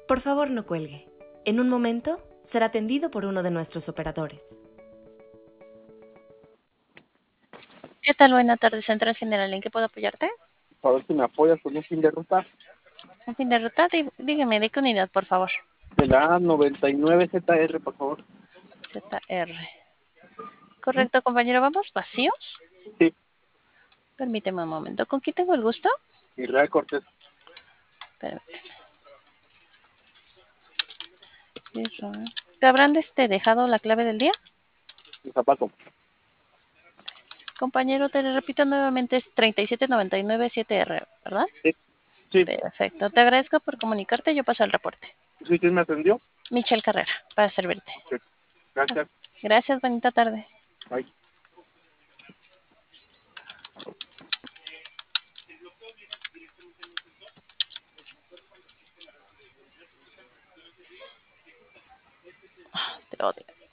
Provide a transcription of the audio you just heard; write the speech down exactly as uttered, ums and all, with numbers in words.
Por favor, no cuelgue. En un momento será atendido por uno de nuestros operadores. ¿Qué tal? Buenas tardes, Central General. ¿En qué puedo apoyarte? A ver si me apoyas con un fin de ruta Un fin de ruta. Dí- Dígame, ¿de qué unidad, por favor? de la noventa y nueve Z R, por favor. Z R. Correcto, compañero. ¿Vamos vacíos? Sí, Permíteme un momento. ¿Con quién tengo el gusto? Israel Cortés. Permíteme. Israel. ¿Te habrán este, dejado la clave del día? Mi zapato. Compañero, te lo repito nuevamente, es tres siete nueve nueve siete R, ¿verdad? Sí, sí, Perfecto. Te agradezco por comunicarte. Yo paso el reporte. sí, ¿quién me atendió? Michelle Carrera, para servirte. Ok, gracias. Gracias, bonita tarde. Bye. Te odio.